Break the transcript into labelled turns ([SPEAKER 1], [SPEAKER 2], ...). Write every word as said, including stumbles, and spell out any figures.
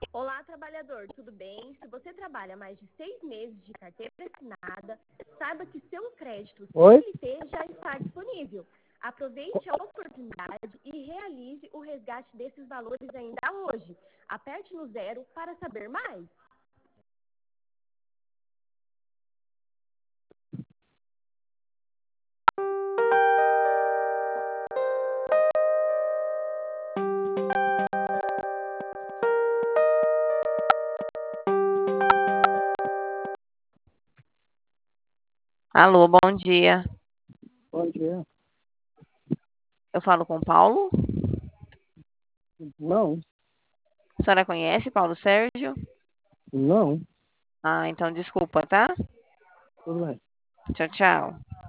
[SPEAKER 1] Olá, trabalhador, tudo bem? Se você trabalha mais de seis meses de carteira assinada, saiba que seu crédito
[SPEAKER 2] Oi?
[SPEAKER 1] C L T já está disponível. Aproveite a oportunidade e realize o resgate desses valores ainda hoje. Aperte no zero para saber mais.
[SPEAKER 3] Alô, bom dia.
[SPEAKER 2] Bom dia.
[SPEAKER 3] Eu falo com o Paulo.
[SPEAKER 2] Não,
[SPEAKER 3] A senhora conhece Paulo Sérgio?
[SPEAKER 2] não,
[SPEAKER 3] Ah, então desculpa, tá?
[SPEAKER 2] tudo bem.
[SPEAKER 3] Tchau, tchau.